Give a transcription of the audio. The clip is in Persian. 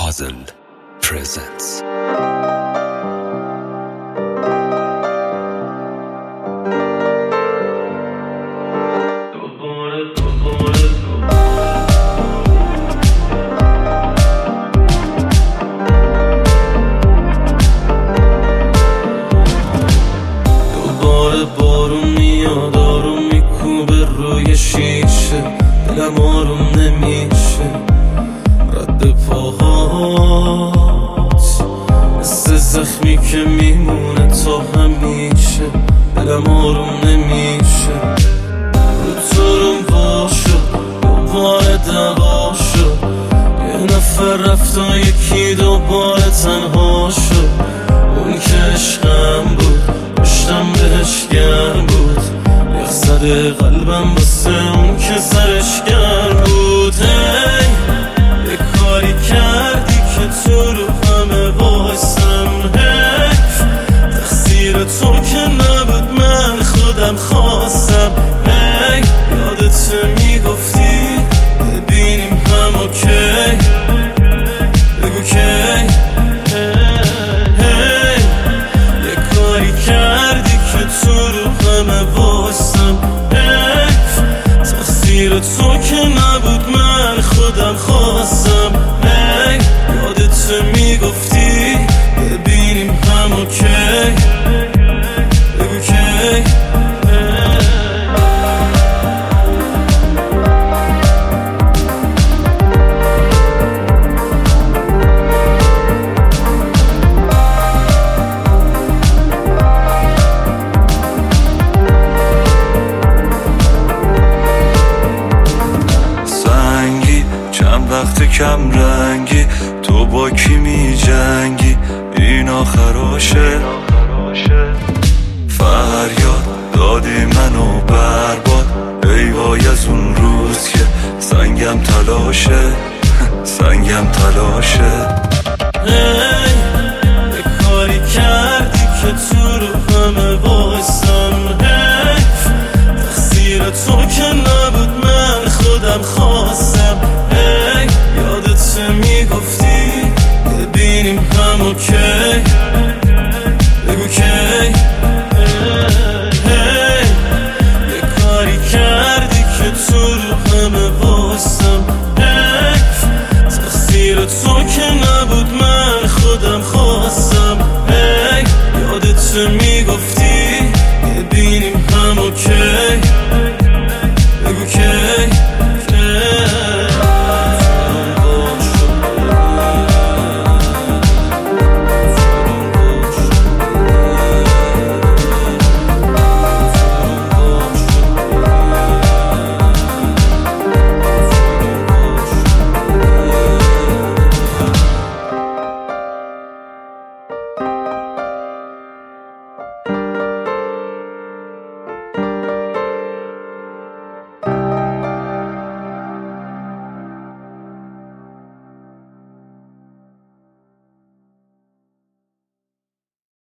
Puzzle presents. دوباره بارون میاد آروم میکوبه روی شیشه، دلم آروم نمیشه. رد پاهات مثل زخمی که میمونه تا همیشه، دلم آروم نمیشه. رو تو روم وا شد دوباره دعوا شد، یه نفر رفت و یکی دوباره تنها شد. اون که عشقم بود پشتم بهش گرم بود، یخ زده قلبم واسه اون که سرش گرم بود. هی یه کاری کردی که تو رو همه واسم، حیف تقصیر تو که نبود من خودم خواستم. هی یادت میگفتی ببینیم هم اوکی، بگو کی. یه کاری کردی که تو رو همه واسم، حیف تقصیر تو که نبود من خودم خواستم. هی یادت میگفتی ببینیم هم اوکی، بگو کی. وقت کم رنگی تو با کی می جنگی، این آخراشه. فریاد دادی منو برباد، ای وای از اون روز که سنگم تلاشه، سنگم تلاشه. هی یه کاری کردی که تو رو همه واسم، حیف تقصیر تو که نبود من خودم خواستم. یادت میگفتی ببینیم هم اوکی، بگو کی. یه کاری کردی که تو رو همه واسم، حیف تقصیر تو که نبود من خودم خواستم. یادت